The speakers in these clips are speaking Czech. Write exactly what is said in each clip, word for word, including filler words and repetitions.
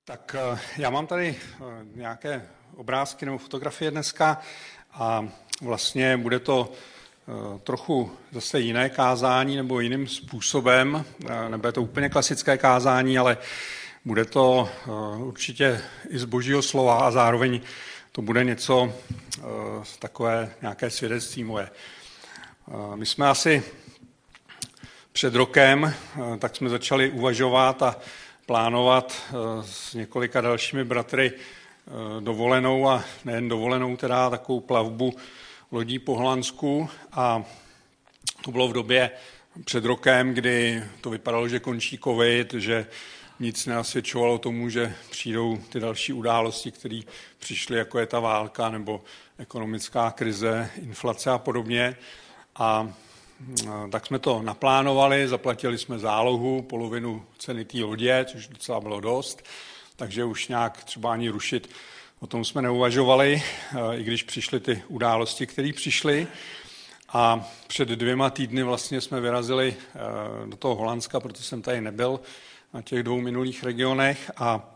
Tak já mám tady nějaké obrázky nebo fotografie dneska a vlastně bude to trochu zase jiné kázání nebo jiným způsobem. Nebude to úplně klasické kázání, ale bude to určitě i z Božího slova a zároveň to bude něco takové, nějaké svědectví moje. My jsme asi před rokem, tak jsme začali uvažovat a plánovat s několika dalšími bratry dovolenou a nejen dovolenou, teda takovou plavbu lodí po Holandsku a to bylo v době před rokem, kdy to vypadalo, že končí covid, že nic nenasvědčovalo tomu, že přijdou ty další události, které přišly, jako je ta válka nebo ekonomická krize, inflace a podobně. A tak jsme to naplánovali, zaplatili jsme zálohu, polovinu ceny té lodě, což docela bylo dost, takže už nějak třeba ani rušit, o tom jsme neuvažovali, i když přišly ty události, které přišly. A před dvěma týdny vlastně jsme vyrazili do toho Holandska, protože jsem tady nebyl na těch dvou minulých regionech a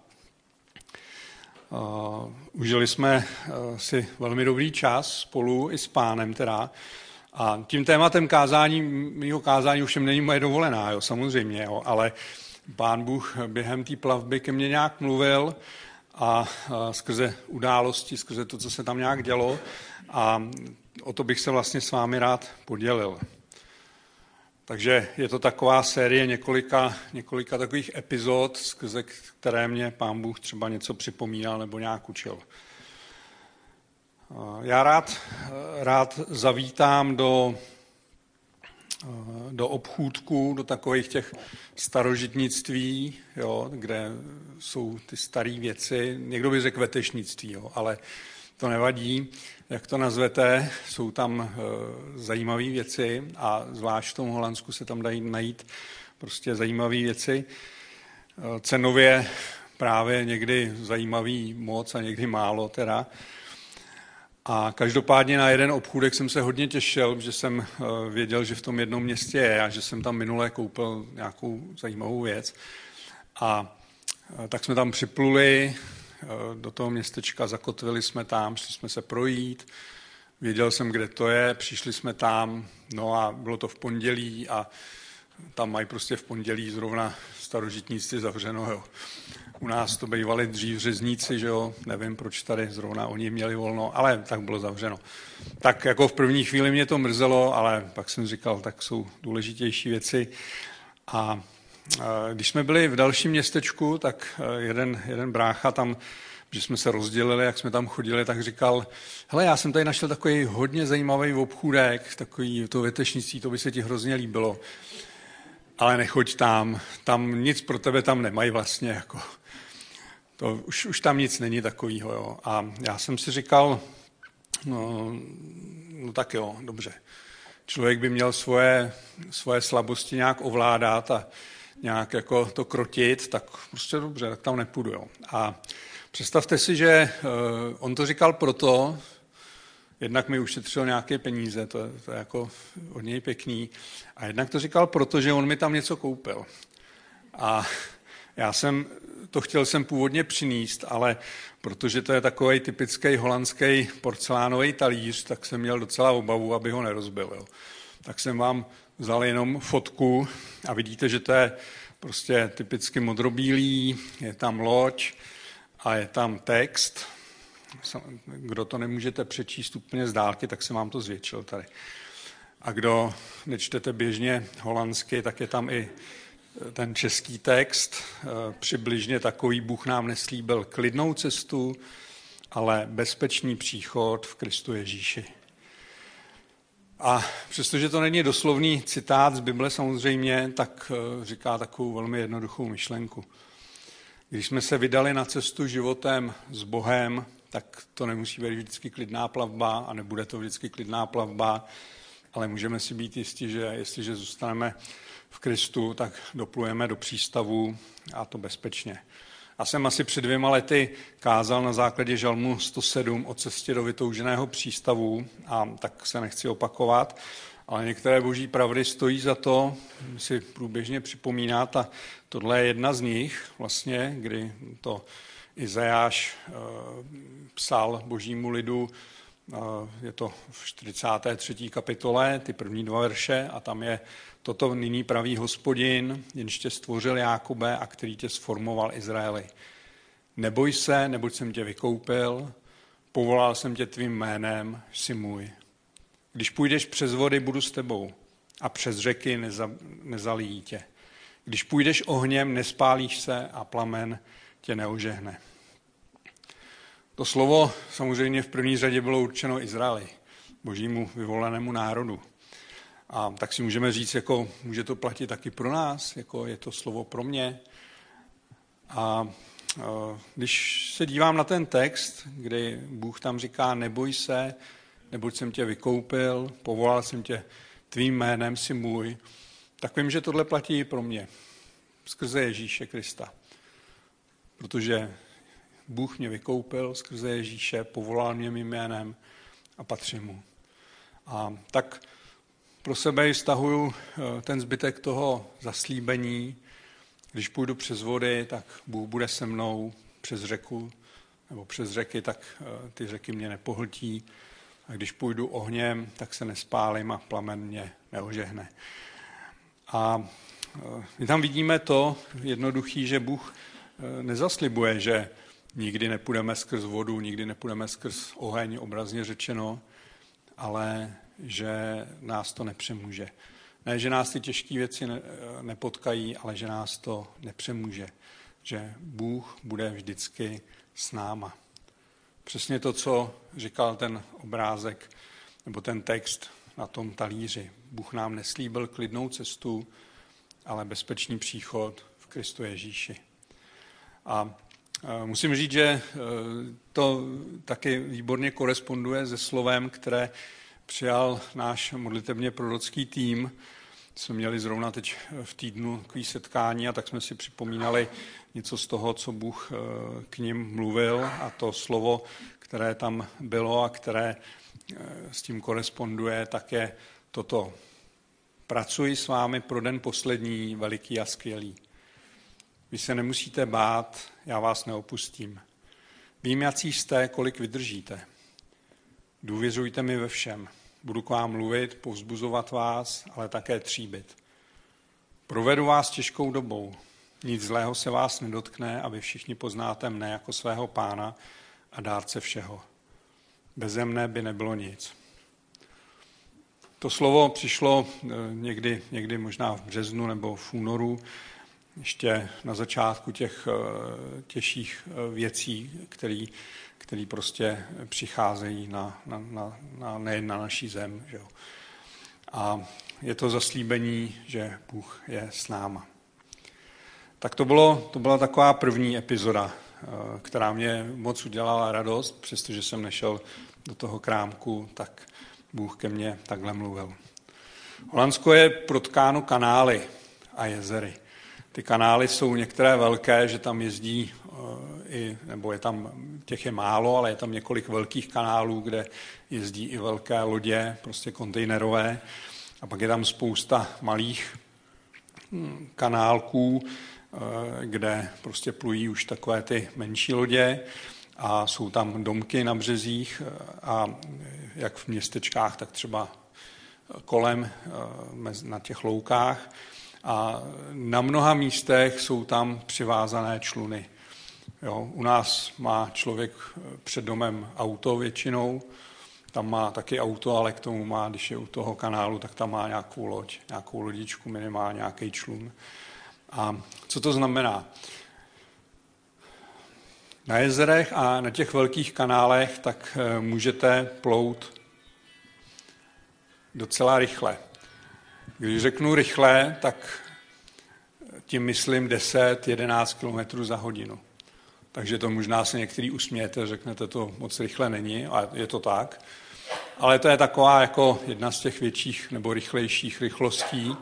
uh, užili jsme si velmi dobrý čas spolu i s pánem teda. A tím tématem kázání, mýho kázání už není moje dovolená, jo, samozřejmě, jo, ale Pán Bůh během té plavby ke mně nějak mluvil a, a skrze události, skrze to, co se tam nějak dělo a o to bych se vlastně s vámi rád podělil. Takže je to taková série několika, několika takových epizod, skrze které mě Pán Bůh třeba něco připomínal nebo nějak učil. Já rád, rád zavítám do, do obchůdku, do takových těch starožitnictví, jo, kde jsou ty staré věci. Někdo by řekl vetešnictví, jo, ale to nevadí, jak to nazvete. Jsou tam zajímavé věci a zvlášť v tom Holandsku se tam dají najít prostě zajímavé věci. Cenově právě někdy zajímavý moc a někdy málo teda. A každopádně na jeden obchůdek jsem se hodně těšil, že jsem věděl, že v tom jednom městě je a že jsem tam minule koupil nějakou zajímavou věc. A tak jsme tam připluli do toho městečka, zakotvili jsme tam, šli jsme se projít, věděl jsem, kde to je, přišli jsme tam, no a bylo to v pondělí a tam mají prostě v pondělí zrovna starožitnictví zavřeno, jo. U nás to bývali dřív řezníci, že jo, nevím, proč tady zrovna oni měli volno, ale tak bylo zavřeno. Tak jako v první chvíli mě to mrzelo, ale pak jsem říkal, tak jsou důležitější věci. A když jsme byli v dalším městečku, tak jeden, jeden brácha tam, že jsme se rozdělili, jak jsme tam chodili, tak říkal, hele, já jsem tady našel takový hodně zajímavý obchůdek, takový to vetešnictví, to by se ti hrozně líbilo. Ale nechoď tam, tam nic pro tebe tam nemají vlastně, jako. To, už, už tam nic není takovýho, jo. A já jsem si říkal, no, no tak jo, dobře. Člověk by měl svoje, svoje slabosti nějak ovládat a nějak jako to krotit, tak prostě dobře, tak tam nepůjdu, jo. A představte si, že uh, on to říkal proto, jednak mi ušetřil nějaké peníze, to je, to je jako od něj pěkný, a jednak to říkal proto, že on mi tam něco koupil. A já jsem to chtěl jsem původně přinést, ale protože to je takový typický holandský porcelánový talíř, tak jsem měl docela obavu, aby ho nerozbil. Jo. Tak jsem vám vzal jenom fotku a vidíte, že to je prostě typicky modrobílý, je tam loď a je tam text. Kdo to nemůžete přečíst úplně z dálky, tak jsem vám to zvětšil tady. A kdo nečtete běžně holandsky, tak je tam i ten český text, přibližně takový: Bůh nám neslíbil klidnou cestu, ale bezpečný příchod v Kristu Ježíši. A přestože to není doslovný citát z Bible samozřejmě, tak říká takovou velmi jednoduchou myšlenku. Když jsme se vydali na cestu životem s Bohem, tak to nemusí být vždycky klidná plavba a nebude to vždycky klidná plavba, ale můžeme si být jistí, že jestliže zůstaneme v Kristu, tak doplujeme do přístavu a to bezpečně. Já jsem asi před dvěma lety kázal na základě žalmu sto sedm o cestě do vytouženého přístavu a tak se nechci opakovat, Ale některé boží pravdy stojí za to si průběžně připomínat a tohle je jedna z nich, vlastně, kdy to Izajáš e, psal božímu lidu, e, je to v čtyřicáté třetí kapitole, ty první dva verše, a tam je toto nyní praví Hospodin, jenž tě stvořil Jákobe a který tě sformoval Izraeli. Neboj se, neboť jsem tě vykoupil, povolal jsem tě tvým jménem, jsi můj. Když půjdeš přes vody, budu s tebou a přes řeky neza, nezalijí tě. Když půjdeš ohněm, nespálíš se a plamen tě neožehne. To slovo samozřejmě v první řadě bylo určeno Izraeli, božímu vyvolenému národu. A tak si můžeme říct, jako může to platit taky pro nás, jako je to slovo pro mě. A když se dívám na ten text, kdy Bůh tam říká, neboj se, neboť jsem tě vykoupil, povolal jsem tě tvým jménem, jsi můj, tak vím, že tohle platí i pro mě, skrze Ježíše Krista. Protože Bůh mě vykoupil skrze Ježíše, povolal mě mým jménem a patřím mu. A tak pro sebe vztahuju ten zbytek toho zaslíbení. Když půjdu přes vody, tak Bůh bude se mnou, přes řeku, nebo přes řeky, tak ty řeky mě nepohltí. A když půjdu ohněm, tak se nespálím a plamen mě neožehne. A my tam vidíme to jednoduchý, že Bůh nezaslibuje, že nikdy nepůjdeme skrz vodu, nikdy nepůjdeme skrz oheň, obrazně řečeno, ale že nás to nepřemůže. Ne, že nás ty těžké věci nepotkají, ale že nás to nepřemůže. Že Bůh bude vždycky s náma. Přesně to, co říkal ten obrázek, nebo ten text na tom talíři. Bůh nám neslíbil klidnou cestu, ale bezpečný příchod v Kristu Ježíši. A musím říct, že to taky výborně koresponduje se slovem, které přijal náš modlitevně prorocký tým. Jsme měli zrovna teď v týdnu takový setkání a tak jsme si připomínali něco z toho, co Bůh k nim mluvil, a to slovo, které tam bylo a které s tím koresponduje, tak je toto. Pracuji s vámi pro den poslední, veliký a skvělý. Vy se nemusíte bát, já vás neopustím. Vím, jací jste, kolik vydržíte. Důvěřujte mi ve všem. Budu k vám mluvit, povzbuzovat vás, ale také tříbit. Provedu vás těžkou dobou. Nic zlého se vás nedotkne, aby všichni poznáte mne jako svého pána a dárce všeho. Beze mne by nebylo nic. To slovo přišlo někdy, někdy možná v březnu nebo v únoru, ještě na začátku těch těžších věcí, který, který prostě přicházejí na, na, na, na, nejen na naší zem. Že jo. A je to zaslíbení, že Bůh je s náma. Tak to, bylo, to byla taková první epizoda, která mě moc udělala radost, přestože jsem nešel do toho krámku, tak Bůh ke mně takhle mluvil. Holandsko je protkáno kanály a jezery. Ty kanály jsou některé velké, že tam jezdí, i, nebo je tam, těch je málo, ale je tam několik velkých kanálů, kde jezdí i velké lodě, prostě kontejnerové. A pak je tam spousta malých kanálků, kde prostě plují už takové ty menší lodě a jsou tam domky na březích a jak v městečkách, tak třeba kolem na těch loukách. A na mnoha místech jsou tam přivázané čluny. Jo, u nás má člověk před domem auto většinou, tam má taky auto, ale k tomu má, když je u toho kanálu, tak tam má nějakou loď, nějakou lodičku, minimálně nějaký člun. A co to znamená? Na jezerech a na těch velkých kanálech tak můžete plout docela rychle. Když řeknu rychle, tak tím myslím deset jedenáct kilometrů za hodinu. Takže to možná se některý usmějete, řeknete, to moc rychle není, a je to tak. Ale to je taková jako jedna z těch větších nebo rychlejších rychlostí.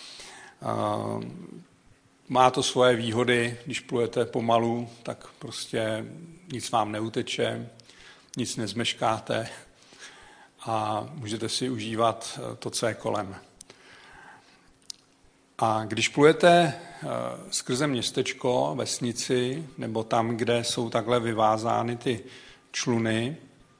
Má to svoje výhody, když plujete pomalu, tak prostě nic vám neuteče, nic nezmeškáte. a můžete si užívat to, co je kolem. A když plujete skrze městečko, vesnici, nebo tam, kde jsou takhle vyvázány ty čluny,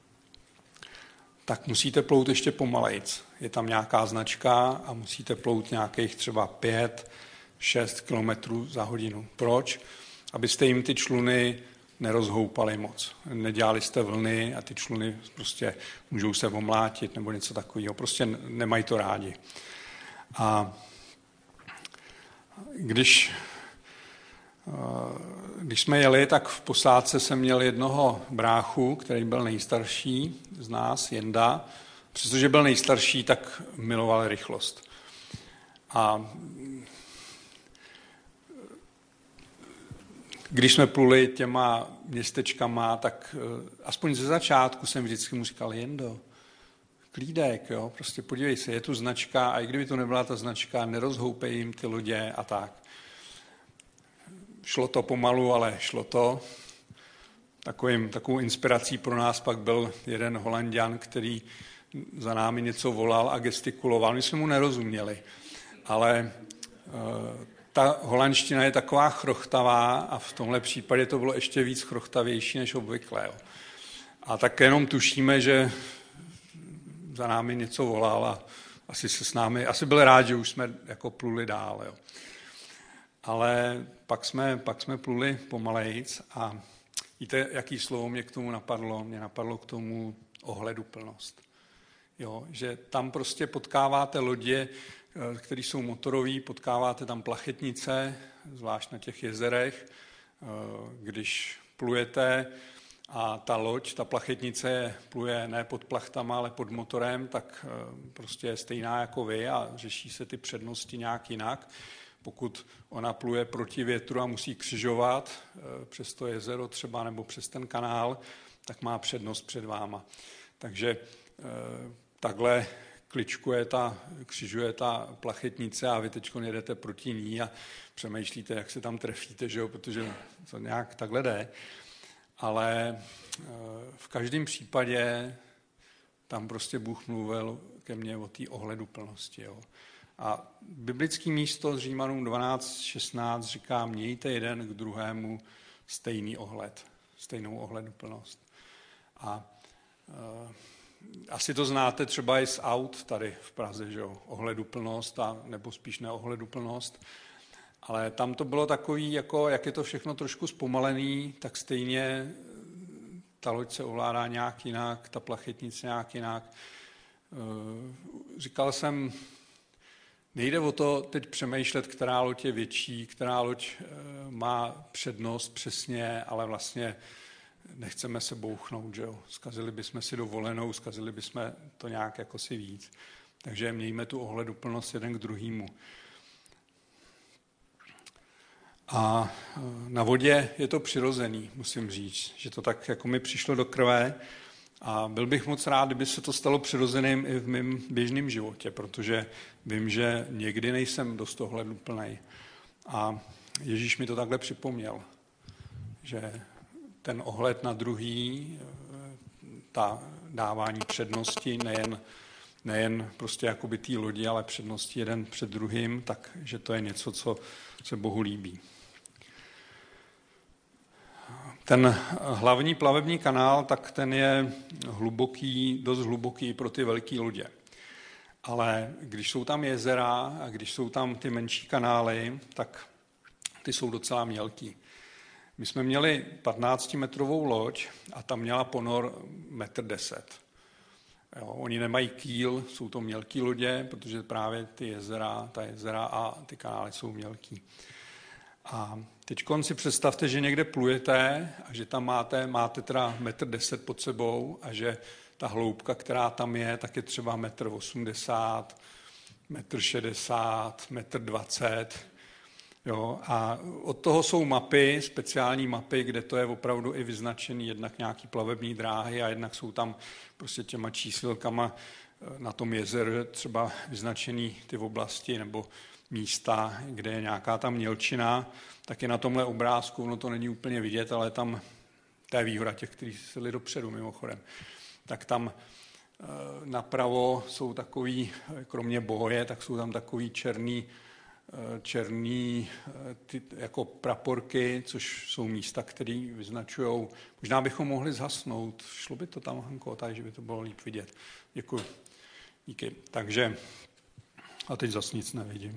tak musíte plout ještě pomalejc. Je tam nějaká značka a musíte plout nějakých třeba pět, šest kilometrů za hodinu. Proč? Abyste jim ty čluny nerozhoupali moc. Nedělali jste vlny a ty čluny prostě můžou se omlátit nebo něco takového. Prostě nemají to rádi. A když, když jsme jeli, tak v posádce jsem měl jednoho bráchu, který byl nejstarší z nás, Jenda. Přestože byl nejstarší, tak miloval rychlost. A když jsme pluli těma městečkama, tak aspoň ze začátku jsem vždycky mu říkal, Jendo, klídek, jo, prostě podívej se, je tu značka a i kdyby to nebyla ta značka, nerozhoupej jim ty lodě a tak. Šlo to pomalu, ale šlo to. Takovým, takovou inspirací pro nás pak byl jeden Holanďan, který za námi něco volal a gestikuloval. My jsme mu nerozuměli, ale uh, ta holandština je taková chrochtavá a v tomhle případě to bylo ještě víc chrochtavější než obvykle. Jo. A tak jenom tušíme, že za námi něco volal a asi se s námi, asi byl rád, že už jsme jako pluli dál. Jo. Ale pak jsme, pak jsme pluli pomalejc a víte, jaký slovo mě k tomu napadlo? Mě napadlo k tomu ohleduplnost. Jo, že tam prostě potkáváte lodě, které jsou motorové, potkáváte tam plachetnice, zvlášť na těch jezerech, když plujete a ta loď, ta plachetnice pluje ne pod plachtama, ale pod motorem, tak prostě je stejná jako vy a řeší se ty přednosti nějak jinak. Pokud ona pluje proti větru a musí křižovat přes to jezero třeba nebo přes ten kanál, tak má přednost před váma. Takže takhle kličkuje ta, křižuje ta plachetnice a vy teď jedete proti ní a přemýšlíte, jak se tam trefíte, že jo? Protože to nějak takhle jde. Ale v každém případě tam prostě Bůh mluvil ke mně o té ohleduplnosti. Jo? A biblický místo z Římanům dvanáct šestnáct říká, mějte jeden k druhému stejný ohled, stejnou ohleduplnost. A e, asi to znáte třeba i z aut tady v Praze, že jo, ohleduplnost, a, nebo spíš neohleduplnost. Ale tam to bylo takový, jako, jak je to všechno trošku zpomalený, tak stejně ta loď se ovládá nějak jinak, ta plachetnice nějak jinak. E, říkal jsem, nejde o to teď přemýšlet, která loď je větší, která loď má přednost přesně, ale vlastně nechceme se bouchnout, že jo. Zkazili bychom si dovolenou, zkazili bychom to nějak jako si víc. Takže mějme tu ohleduplnost jeden k druhému. A na vodě je to přirozený, musím říct, že to tak jako mi přišlo do krve. A byl bych moc rád, kdyby se to stalo přirozeným i v mém běžném životě, protože vím, že někdy nejsem dost ohleduplnej. A Ježíš mi to takhle připomněl, že ten ohled na druhý, ta dávání přednosti, nejen, nejen prostě jakoby té lodi, ale přednosti jeden před druhým, takže to je něco, co se Bohu líbí. Ten hlavní plavební kanál, tak ten je hluboký, dost hluboký pro ty velké lodě. Ale když jsou tam jezera a když jsou tam ty menší kanály, tak ty jsou docela mělký. My jsme měli patnáctimetrovou loď a tam měla ponor metr deset. Jo, oni nemají kýl, jsou to mělký lodě, protože právě ty jezera, ta jezera a ty kanály jsou mělký. A teď si představte, že někde plujete a že tam máte, máte teda metr deset pod sebou a že ta hloubka, která tam je, tak je třeba metr osmdesát, metr šedesát, metr dvacet. Jo, a od toho jsou mapy, speciální mapy, kde to je opravdu i vyznačený jednak nějaký plavební dráhy a jednak jsou tam prostě těma čísilkama na tom jezeře třeba vyznačený ty oblasti nebo místa, kde je nějaká tam mělčina, tak je na tomhle obrázku, no to není úplně vidět, ale tam, to je výhoda těch, kteří sedli dopředu mimochodem, tak tam napravo jsou takový, kromě boje, tak jsou tam takový černý, černý ty, jako praporky, což jsou místa, které vyznačují. Možná bychom mohli zhasnout. Šlo by to tam, Hanko, takže by to bylo líp vidět. Děkuji. Díky. Takže, a teď zas nic nevidím.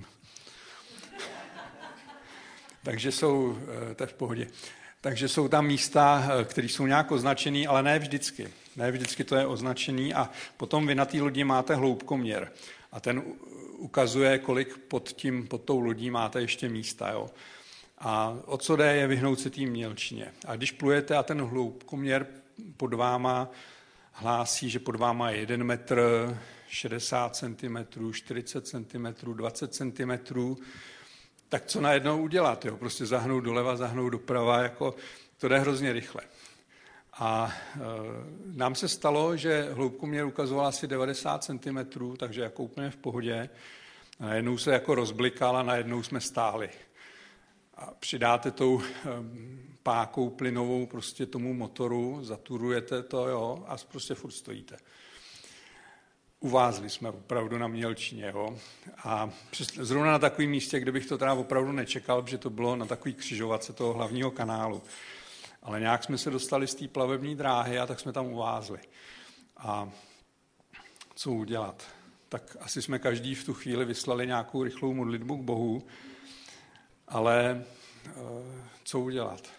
Takže jsou, to je v pohodě. Takže jsou tam místa, které jsou nějak označené, ale ne vždycky. Ne vždycky to je označený a potom vy na té lodi máte hloubkoměr. A ten ukazuje, kolik pod, tím, pod tou lodí máte ještě místa. Jo? A o co jde, je vyhnout se té mělčině. A když plujete a ten hloubkoměr pod váma hlásí, že pod váma je jeden metr, šedesát centimetrů, čtyřicet centimetrů, dvacet centimetrů, tak co najednou udělat? Jo? Prostě zahnout doleva, zahnout doprava, jako, to jde hrozně rychle. A e, nám se stalo, že hloubkoměr ukazoval asi devadesát centimetrů, takže jako úplně v pohodě. A najednou se jako rozblikal a najednou jsme stáli. A přidáte tou e, pákou plynovou prostě tomu motoru, zaturujete to, jo, a prostě furt stojíte. Uvázli jsme opravdu na mělčině. Jo? A zrovna na takovém místě, kde bych to teda opravdu nečekal, protože to bylo na takový křižovatce toho hlavního kanálu. Ale nějak jsme se dostali z té plavební dráhy a tak jsme tam uvázli. A co udělat? Tak asi jsme každý v tu chvíli vyslali nějakou rychlou modlitbu k Bohu, ale co udělat?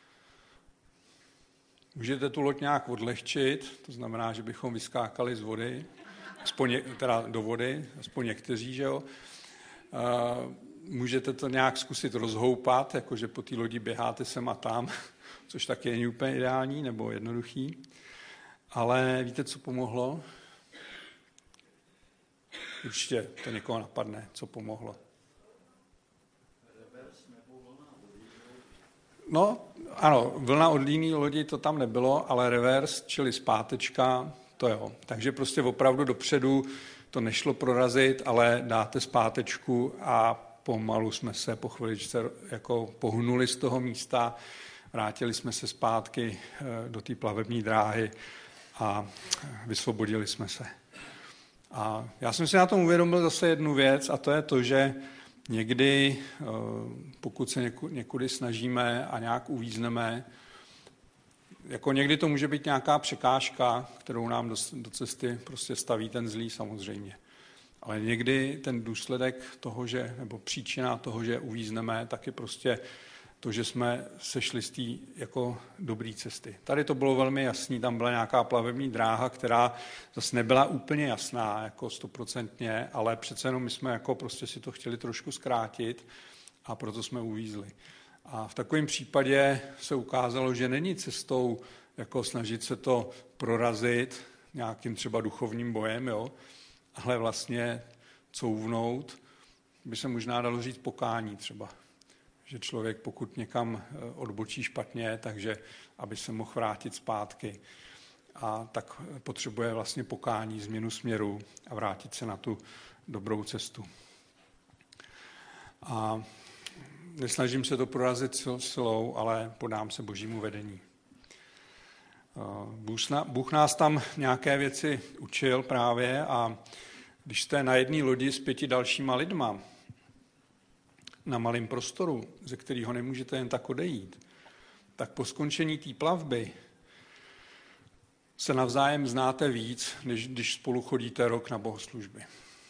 Můžete tu loď nějak odlehčit, to znamená, že bychom vyskákali z vody, aspoň, teda do vody, aspoň někteří, že jo. Můžete to nějak zkusit rozhoupat, jakože po té lodi běháte sem a tam, což taky není úplně ideální nebo jednoduchý. Ale víte, co pomohlo? Určitě to někoho napadne, co pomohlo. No, ano, vlna od líní lodi to tam nebylo, ale reverse, čili zpátečka, to jo. Takže prostě opravdu dopředu to nešlo prorazit, ale dáte zpátečku a pomalu jsme se po chviličce jako pohnuli z toho místa, vrátili jsme se zpátky do té plavební dráhy a vysvobodili jsme se. A já jsem si na tom uvědomil zase jednu věc a to je to, že někdy, pokud se někudy snažíme a nějak uvízneme, jako někdy to může být nějaká překážka, kterou nám do, do cesty prostě staví ten zlý samozřejmě. Ale někdy ten důsledek toho, že, nebo příčina toho, že uvízneme, tak je prostě to, že jsme sešli z té jako dobré cesty. Tady to bylo velmi jasný, tam byla nějaká plavební dráha, která zase nebyla úplně jasná, jako stoprocentně, ale přece jenom my jsme jako prostě si to chtěli trošku zkrátit a proto jsme uvízli. A v takovém případě se ukázalo, že není cestou jako snažit se to prorazit nějakým třeba duchovním bojem, jo, ale vlastně couvnout, by se možná dalo říct pokání třeba. Že člověk, pokud někam odbočí špatně, takže aby se mohl vrátit zpátky, a tak potřebuje vlastně pokání, změnu směru a vrátit se na tu dobrou cestu. A nesnažím se to prorazit silou, ale podám se Božímu vedení. Bůh nás tam nějaké věci učil právě a když jste na jedné lodi s pěti dalšíma lidma, na malém prostoru, ze kterého nemůžete jen tak odejít, tak po skončení té plavby se navzájem znáte víc, než když spolu chodíte rok na bohoslužby.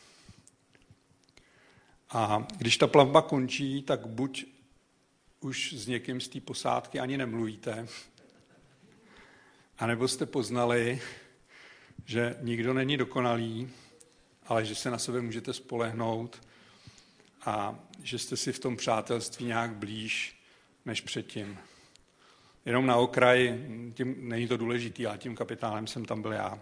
A když ta plavba končí, tak buď už s někým z té posádky ani nemluvíte, anebo jste poznali, že nikdo není dokonalý, ale že se na sebe můžete spolehnout a že jste si v tom přátelství nějak blíž než předtím. Jenom na okraj, tím, není to důležitý, ale tím kapitánem jsem tam byl já.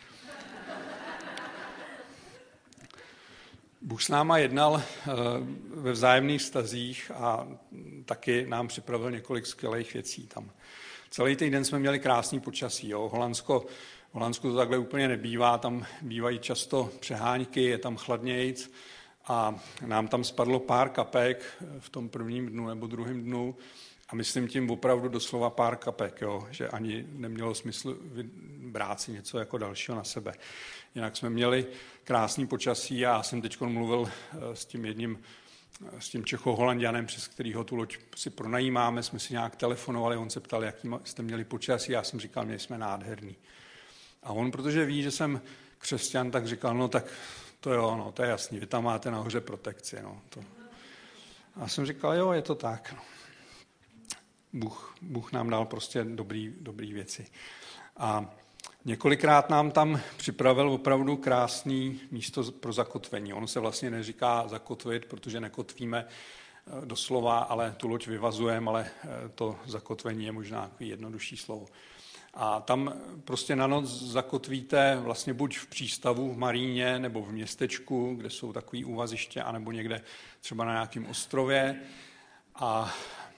Bůh s náma jednal ve vzájemných vztazích a taky nám připravil několik skvělých věcí tam. Celý týden jsme měli krásný počasí. Jo. Holandsko, Holandsku to takhle úplně nebývá, tam bývají často přehánky, je tam chladnějc a nám tam spadlo pár kapek v tom prvním dnu nebo druhém dnu a myslím tím opravdu doslova pár kapek, jo, že ani nemělo smysl brát si něco jako dalšího na sebe. Jinak jsme měli krásný počasí a já jsem teď mluvil s tím jedním, s tím Čecho-Holanďanem, přes kterýho tu loď si pronajímáme, jsme si nějak telefonovali, on se ptal, jaký jste měli počasí, já jsem říkal, měli jsme nádherný. A on, protože ví, že jsem křesťan, tak říkal, no tak to jo, no, to je jasný, vy tam máte nahoře protekci. No, to. A já jsem říkal, jo, je to tak. No. Bůh, Bůh nám dal prostě dobrý, dobrý věci. A několikrát nám tam připravil opravdu krásný místo pro zakotvení. Ono se vlastně neříká zakotvit, protože nekotvíme doslova, ale tu loď vyvazujeme, ale to zakotvení je možná takový jednodušší slovo. A tam prostě na noc zakotvíte vlastně buď v přístavu v Maríně, nebo v městečku, kde jsou takový úvaziště, anebo někde třeba na nějakém ostrově. A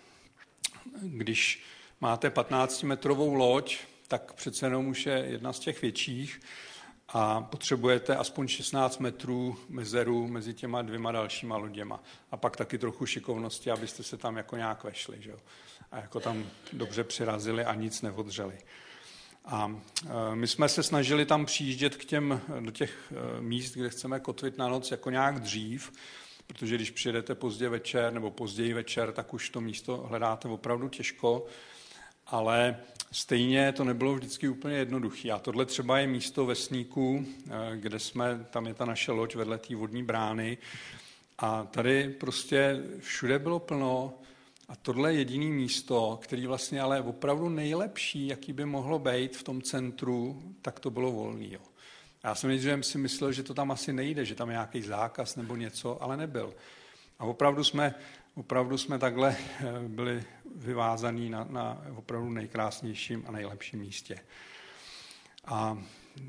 když máte patnáctimetrovou loď, tak přece jenom už je jedna z těch větších a potřebujete aspoň šestnáct metrů mezeru mezi těma dvěma dalšíma loděma. A pak taky trochu šikovnosti, abyste se tam jako nějak vešli, že jo? A jako tam dobře přirazili a nic neodřeli. A my jsme se snažili tam přijíždět k těm, do těch míst, kde chceme kotvit na noc, jako nějak dřív, protože když přijedete pozdě večer nebo později večer, tak už to místo hledáte opravdu těžko, ale stejně to nebylo vždycky úplně jednoduché. A tohle třeba je místo Vesníků, kde jsme, tam je ta naše loď vedle té vodní brány a tady prostě všude bylo plno a tohle je jediné místo, který vlastně ale opravdu nejlepší, jaký by mohlo být v tom centru, tak to bylo volný. Jo. Já jsem nejdřív si myslel, že to tam asi nejde, že tam je nějaký zákaz nebo něco, ale nebyl. A opravdu jsme, opravdu jsme takhle byli vyvázaní na, na opravdu nejkrásnějším a nejlepším místě. A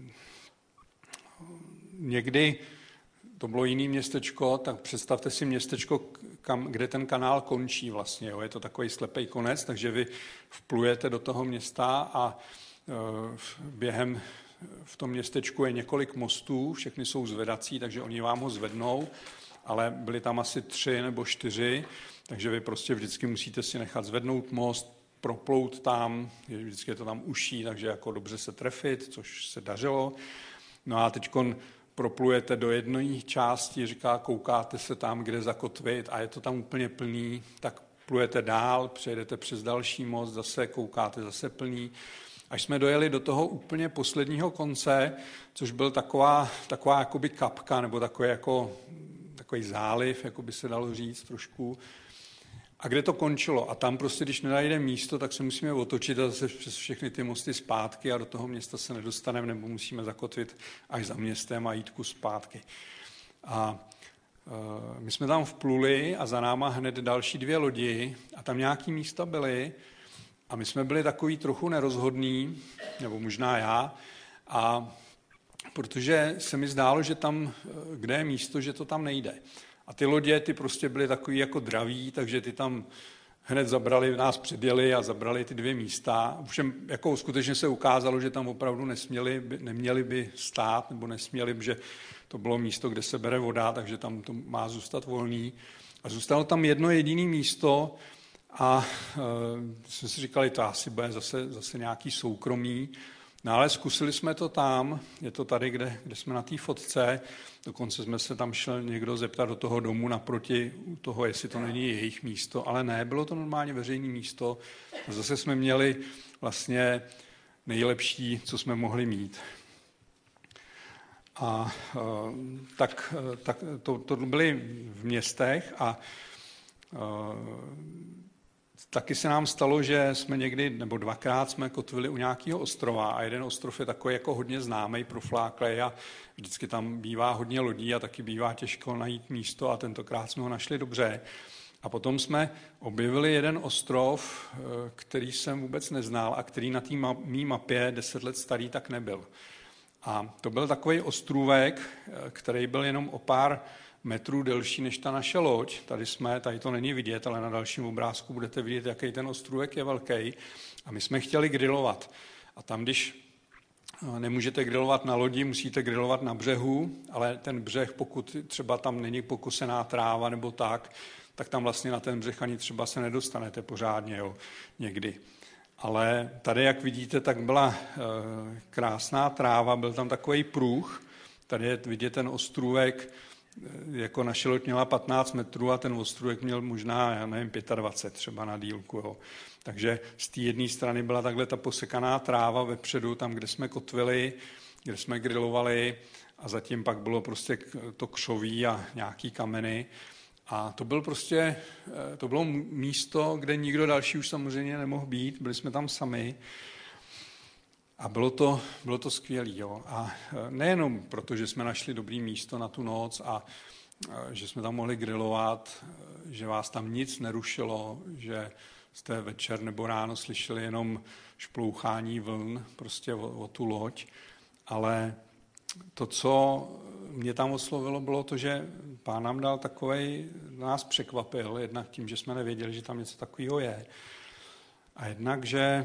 někdy to bylo jiný městečko, tak představte si městečko, kam, kde ten kanál končí vlastně. Jo. Je to takový slepej konec, takže vy vplujete do toho města a e, během v tom městečku je několik mostů, všechny jsou zvedací, takže oni vám ho zvednou, ale byly tam asi tři nebo čtyři, takže vy prostě vždycky musíte si nechat zvednout most, proplout tam, vždycky je to tam uší, takže jako dobře se trefit, což se dařilo. No a teď proplujete do jedné části, říká, koukáte se tam, kde zakotvit a je to tam úplně plný, tak plujete dál, přejedete přes další most, zase koukáte, zase plný. Až jsme dojeli do toho úplně posledního konce, což byl taková, taková jakoby kapka, nebo takový, jako, takový záliv, jako by se dalo říct trošku, a kde to končilo. A tam prostě, když nenajde místo, tak se musíme otočit a zase přes všechny ty mosty zpátky a do toho města se nedostaneme, nebo musíme zakotvit až za městem a jít kus zpátky. A e, my jsme tam vpluli a za náma hned další dvě lodi a tam nějaký místa byly a my jsme byli takový trochu nerozhodný, nebo možná já, a protože se mi zdálo, že tam, kde je místo, že to tam nejde. A ty lodě, ty prostě byly takový jako draví, takže ty tam hned zabrali, nás předjeli a zabrali ty dvě místa. Všem jako skutečně se ukázalo, že tam opravdu nesměli, neměli by stát, nebo nesměli by, že to bylo místo, kde se bere voda, takže tam to má zůstat volný. A zůstalo tam jedno jediné místo a e, jsme si říkali, to asi bude zase, zase nějaký soukromí. No ale zkusili jsme to tam, je to tady, kde, kde jsme na té fotce, dokonce jsme se tam šel někdo zeptat do toho domu naproti u toho, jestli to není jejich místo, ale ne, bylo to normálně veřejné místo. A zase jsme měli vlastně nejlepší, co jsme mohli mít. A tak, tak to, to byly v městech a taky se nám stalo, že jsme někdy, nebo dvakrát jsme kotvili u nějakého ostrova a jeden ostrov je takový jako hodně známý, profláklej a vždycky tam bývá hodně lodí a taky bývá těžko najít místo a tentokrát jsme ho našli dobře. A potom jsme objevili jeden ostrov, který jsem vůbec neznal a který na té mý mapě deset let starý tak nebyl. A to byl takový ostrůvek, který byl jenom o pár metrů delší než ta naše loď. Tady jsme, tady to není vidět, ale na dalším obrázku budete vidět, jaký ten ostrůvek je velký. A my jsme chtěli grilovat. A tam, když nemůžete grilovat na lodi, musíte grilovat na břehu, ale ten břeh, pokud třeba tam není pokosená tráva nebo tak, tak tam vlastně na ten břeh ani třeba se nedostanete pořádně, jo, někdy. Ale tady, jak vidíte, tak byla krásná tráva, byl tam takový pruh. Tady je vidět ten ostrůvek, jako naše loď měla patnáct metrů a ten ostrůvek měl možná, já nevím, dvacet pět třeba na dílku. Jo. Takže z té jedné strany byla takhle ta posekaná tráva vepředu, tam, kde jsme kotvili, kde jsme grilovali, a zatím pak bylo prostě to křoví a nějaký kameny. A to byl prostě, to bylo místo, kde nikdo další už samozřejmě nemohl být, byli jsme tam sami. A bylo to, bylo to skvělé. A nejenom proto, že jsme našli dobré místo na tu noc a že jsme tam mohli grilovat, že vás tam nic nerušilo, že jste večer nebo ráno slyšeli jenom šplouchání vln prostě o, o tu loď, ale to, co mě tam oslovilo, bylo to, že Pán nám dal takovej, nás překvapil, jednak tím, že jsme nevěděli, že tam něco takového je. A jednak, že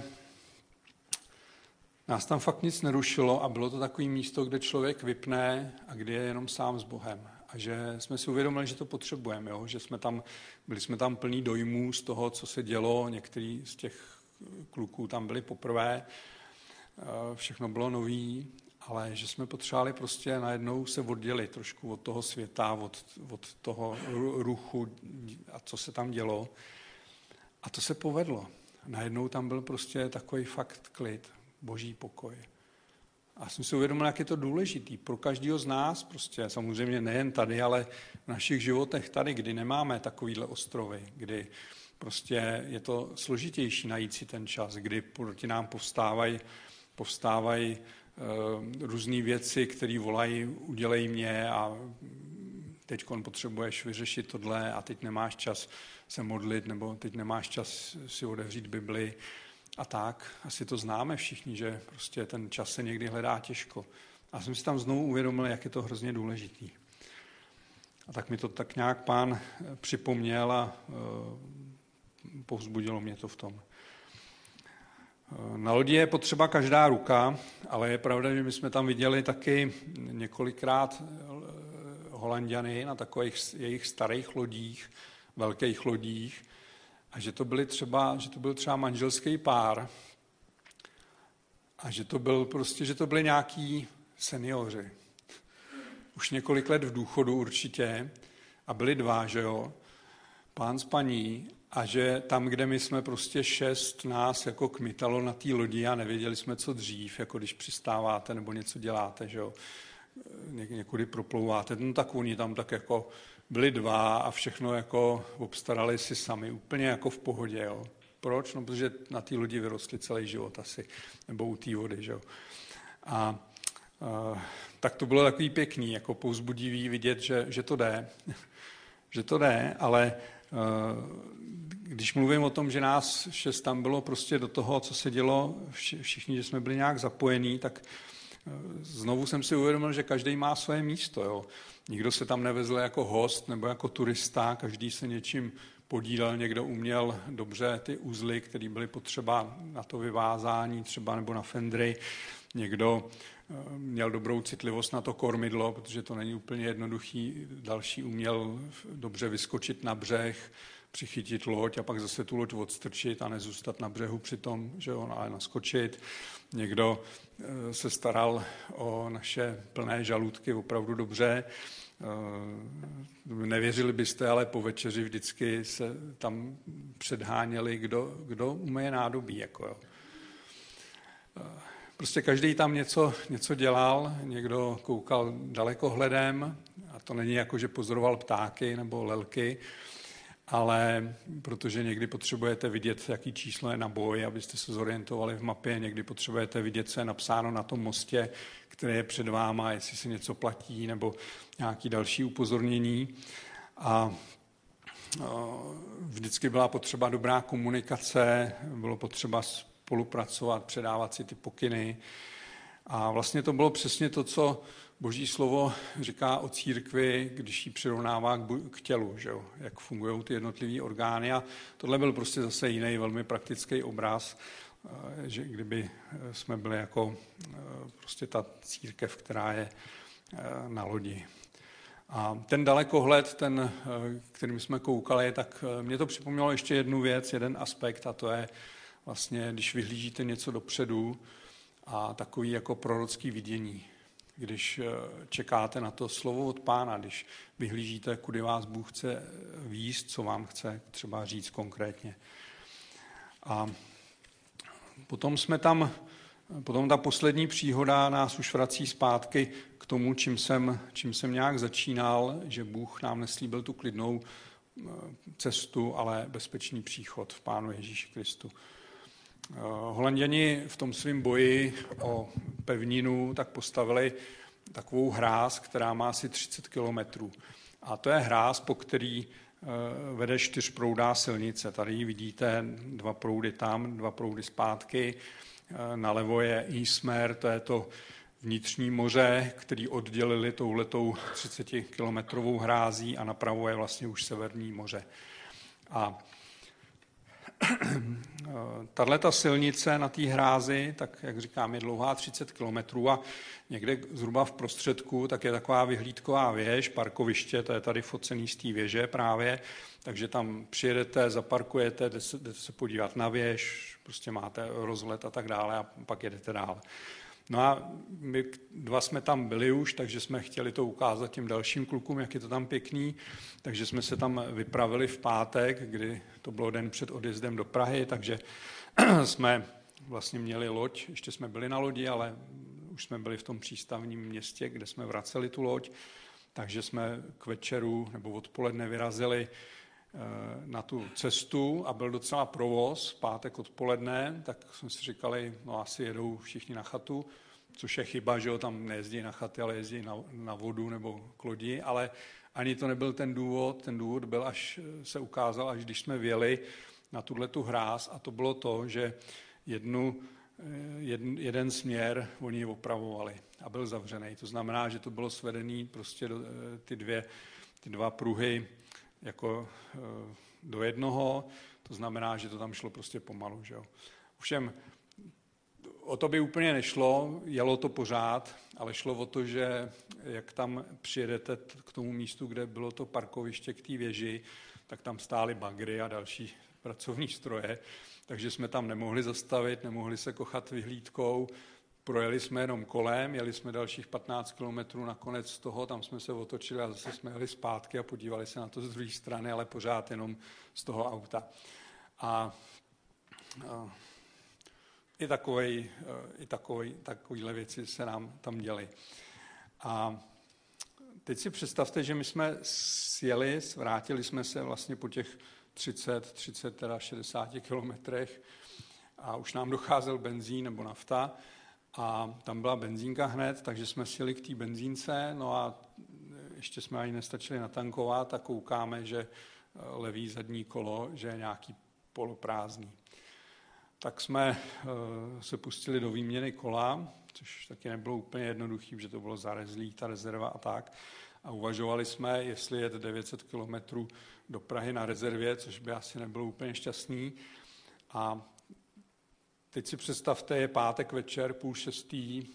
nás tam fakt nic nerušilo a bylo to takové místo, kde člověk vypne a kde je jenom sám s Bohem. A že jsme si uvědomili, že to potřebujeme, jo? Že jsme tam, byli jsme tam plní dojmů z toho, co se dělo, některý z těch kluků tam byli poprvé, všechno bylo nový, ale že jsme potřebovali prostě najednou se oddělit trošku od toho světa, od, od toho ruchu a co se tam dělo. A to se povedlo. Najednou tam byl prostě takový fakt klid, boží pokoj. A jsem si uvědomil, jak je to důležitý pro každého z nás, prostě samozřejmě nejen tady, ale v našich životech tady, kdy nemáme takovýhle ostrovy, kdy prostě je to složitější najít si ten čas, kdy proti nám povstávají povstávají uh, různé věci, které volají, udělej mě a teď potřebuješ vyřešit tohle a teď nemáš čas se modlit, nebo teď nemáš čas si otevřít Bibli. A tak, asi to známe všichni, že prostě ten čas se někdy hledá těžko. A jsem si tam znovu uvědomil, jak je to hrozně důležitý. A tak mi to tak nějak Pán připomněl a uh, povzbudilo mě to v tom. Na lodi je potřeba každá ruka, ale je pravda, že my jsme tam viděli taky několikrát Holanďany na takových jejich starých lodích, velkých lodích, a že to byly třeba, že to byl třeba manželský pár a že to byl prostě, že to byli nějaký seniori. Už několik let v důchodu určitě a byli dva, že jo, pán s paní, a že tam, kde my jsme prostě šest nás jako kmitalo na té lodi a nevěděli jsme, co dřív, jako když přistáváte nebo něco děláte, že jo, Ně, někudy proplouváte, no tak oni tam tak jako byli dva a všechno jako obstarali si sami, úplně jako v pohodě, jo. Proč? No, protože na té lodi vyrostli celý život asi, nebo u té vody, že jo. A, a tak to bylo takový pěkný, jako povzbudivý vidět, že, že to jde, že to jde, ale když mluvím o tom, že nás šest tam bylo prostě do toho, co se dělo, všichni, že jsme byli nějak zapojení, tak znovu jsem si uvědomil, že každý má své místo. Jo. Nikdo se tam nevezl jako host nebo jako turista, každý se něčím podílel, někdo uměl dobře ty uzly, které byly potřeba na to vyvázání třeba nebo na fendry, někdo měl dobrou citlivost na to kormidlo, protože to není úplně jednoduchý, další uměl dobře vyskočit na břeh, přichytit loď a pak zase tu loď odstrčit a nezůstat na břehu přitom, že on ale naskočit. Někdo se staral o naše plné žaludky opravdu dobře. Nevěřili byste, ale po večeři vždycky se tam předháněli, kdo, kdo umeje nádobí. Jako jo. Prostě každý tam něco, něco dělal, někdo koukal dalekohledem, a to není jako, že pozoroval ptáky nebo lelky, ale protože někdy potřebujete vidět, jaký číslo je na boj, abyste se zorientovali v mapě, někdy potřebujete vidět, co je napsáno na tom mostě, který je před váma, jestli se něco platí, nebo nějaké další upozornění. A vždycky byla potřeba dobrá komunikace, bylo potřeba spolupracovat, předávat si ty pokyny. A vlastně to bylo přesně to, co Boží slovo říká o církvi, když ji přirovnává k tělu, že jo? Jak fungují ty jednotlivé orgány. A tohle byl prostě zase jiný velmi praktický obraz, že kdyby jsme byli jako prostě ta církev, která je na lodi. A ten dalekohled, ten, kterým jsme koukali, tak mě to připomnělo ještě jednu věc, jeden aspekt, a to je vlastně, když vyhlížíte něco dopředu a takový jako prorocký vidění, když čekáte na to slovo od Pána, když vyhlížíte, kudy vás Bůh chce vést, co vám chce třeba říct konkrétně. A potom jsme tam, potom ta poslední příhoda nás už vrací zpátky k tomu, čím jsem, čím jsem nějak začínal, že Bůh nám neslíbil tu klidnou cestu, ale bezpečný příchod v Pánu Ježíši Kristu. Holanděni v tom svém boji o pevninu tak postavili takovou hráz, která má asi třicet kilometrů. A to je hráz, po který vede čtyřproudá silnice. Tady ji vidíte, dva proudy tam, dva proudy zpátky. Nalevo je Eastmer, to je to vnitřní moře, který oddělili touhletou třicetikilometrovou hrází a napravo je vlastně už Severní moře. A tato silnice na té hrázi, tak jak říkám, je dlouhá třicet kilometrů a někde zhruba v prostředku tak je taková vyhlídková věž, parkoviště, to je tady focený z té věže právě, takže tam přijedete, zaparkujete, jdete se, jdete se podívat na věž, prostě máte rozhled a tak dále a pak jedete dál. No a my dva jsme tam byli už, takže jsme chtěli to ukázat těm dalším klukům, jak je to tam pěkný, takže jsme se tam vypravili v pátek, kdy to bylo den před odjezdem do Prahy, takže jsme vlastně měli loď, ještě jsme byli na lodi, ale už jsme byli v tom přístavním městě, kde jsme vraceli tu loď, takže jsme k večeru nebo odpoledne vyrazili na tu cestu a byl docela provoz, pátek odpoledne, tak jsme si říkali, no asi jedou všichni na chatu, což je chyba, že jo, tam nejezdí na chaty, ale jezdí na, na vodu nebo k lodi, ale ani to nebyl ten důvod, ten důvod byl, až se ukázal, až když jsme vjeli na tuhletu hráz a to bylo to, že jednu, jeden, jeden směr oni opravovali a byl zavřený. To znamená, že to bylo svedený prostě do, ty, dvě, ty dva pruhy jako do jednoho, to znamená, že to tam šlo prostě pomalu. Že jo. Ovšem, o to by úplně nešlo, jelo to pořád, ale šlo o to, že jak tam přijedete k tomu místu, kde bylo to parkoviště k té věži, tak tam stály bagry a další pracovní stroje, takže jsme tam nemohli zastavit, nemohli se kochat vyhlídkou, projeli jsme jenom kolem, jeli jsme dalších patnáct kilometrů, nakonec z toho, tam jsme se otočili a zase jsme jeli zpátky a podívali se na to z druhé strany, ale pořád jenom z toho auta. A, a i, takovej, i takovej, takovýhle věci se nám tam děly. A teď si představte, že my jsme sjeli, vrátili jsme se vlastně po těch třicet, třicet, teda šedesát kilometrech a už nám docházel benzín nebo nafta, a tam byla benzínka hned, takže jsme sjeli k té benzínce, no a ještě jsme ani nestačili natankovat a koukáme, že levý zadní kolo, že je nějaký poloprázdný. Tak jsme se pustili do výměny kola, což taky nebylo úplně jednoduché, že to bylo zarezlý, ta rezerva a tak. A uvažovali jsme, jestli jet devět set kilometrů do Prahy na rezervě, což by asi nebylo úplně šťastný. A teď si představte, je pátek večer, půl šestý,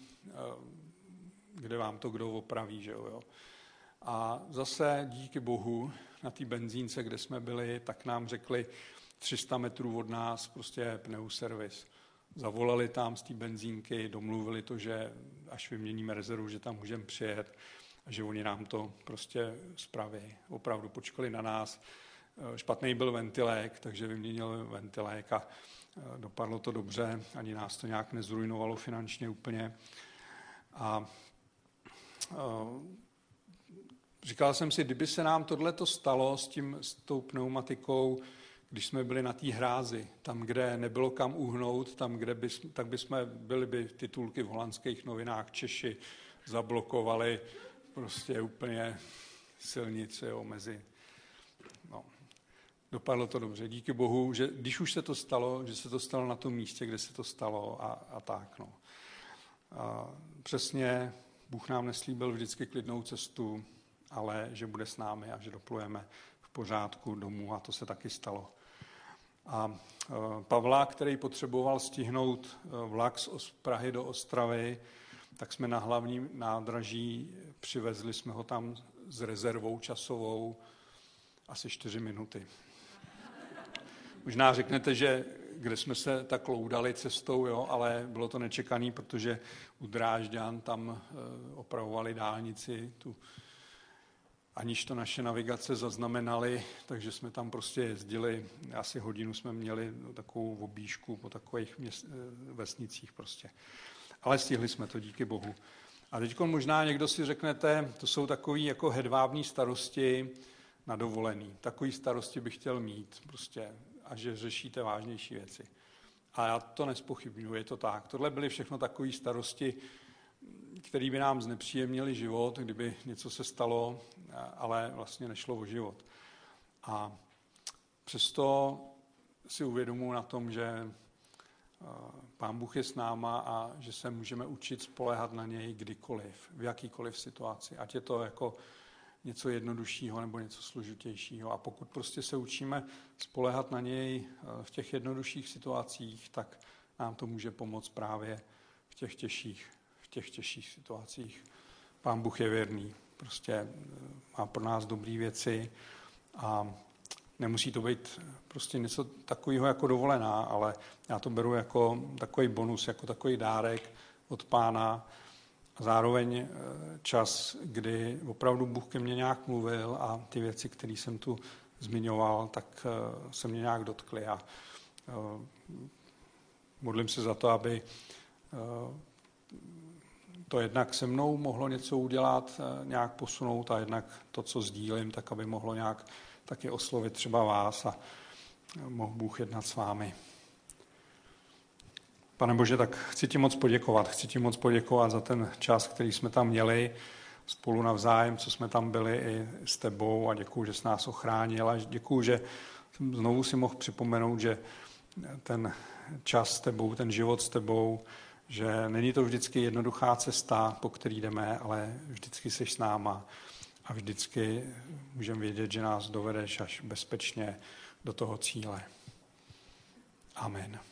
kde vám to kdo opraví, že jo. A zase díky Bohu na té benzínce, kde jsme byli, tak nám řekli tři sta metrů od nás prostě je pneuservis. Zavolali tam z té benzínky, domluvili to, že až vyměníme rezervu, že tam můžeme přijet a že oni nám to prostě spraví. Opravdu počkali na nás. Špatný byl ventilek, takže vyměnil ventilek a dopadlo to dobře, ani nás to nějak nezrujnovalo finančně úplně. A, a říkal jsem si, kdyby se nám tohleto stalo s, tím, s tou pneumatikou, když jsme byli na té hrázi, tam, kde nebylo kam uhnout, tam, kde by, tak by jsme byli by titulky v holandských novinách, Češi zablokovali prostě úplně silnici jo, mezi... No. Dopadlo to dobře. Díky Bohu, že když už se to stalo, že se to stalo na tom místě, kde se to stalo a, a tak. No. A přesně Bůh nám neslíbil vždycky klidnou cestu, ale že bude s námi a že doplujeme v pořádku domů a to se taky stalo. A Pavla, který potřeboval stihnout vlak z Prahy do Ostravy, tak jsme na hlavním nádraží, přivezli jsme ho tam s rezervou časovou asi čtyři minuty. Možná řeknete, že kde jsme se tak loudali cestou, jo, ale bylo to nečekaný, protože u Drážďan tam opravovali dálnici, tu, aniž to naše navigace zaznamenali, takže jsme tam prostě jezdili, asi hodinu jsme měli takovou objížďku po takových měst, vesnicích prostě. Ale stihli jsme to, díky Bohu. A teď možná někdo si řeknete, to jsou takový jako hedvábní starosti na dovolený. Takový starosti bych chtěl mít prostě a že řešíte vážnější věci. A já to nezpochybnuju, je to tak. Tohle byly všechno takové starosti, které by nám znepříjemnily život, kdyby něco se stalo, ale vlastně nešlo o život. A přesto si uvědomuji na tom, že Pán Bůh je s náma a že se můžeme učit spoléhat na něj kdykoliv, v jakýkoliv situaci. Ať je to jako něco jednoduššího nebo něco složitějšího. A pokud prostě se učíme spoléhat na něj v těch jednodušších situacích, tak nám to může pomoct právě v těch těžších, v těch těžších situacích. Pán Bůh je věrný, prostě má pro nás dobré věci a nemusí to být prostě něco takového jako dovolená, ale já to beru jako takový bonus, jako takový dárek od Pána. A zároveň čas, kdy opravdu Bůh ke mně nějak mluvil a ty věci, které jsem tu zmiňoval, tak se mě nějak dotkly. A modlím se za to, aby to jednak se mnou mohlo něco udělat, nějak posunout a jednak to, co sdílím, tak aby mohlo nějak taky oslovit třeba vás a mohl Bůh jednat s vámi. Pane Bože, tak chci ti moc poděkovat. Chci ti moc poděkovat za ten čas, který jsme tam měli spolu navzájem, co jsme tam byli i s tebou a děkuju, že jsi nás ochránil a děkuju, že znovu si mohl připomenout, že ten čas s tebou, ten život s tebou, že není to vždycky jednoduchá cesta, po který jdeme, ale vždycky jsi s náma a vždycky můžeme vědět, že nás dovedeš až bezpečně do toho cíle. Amen.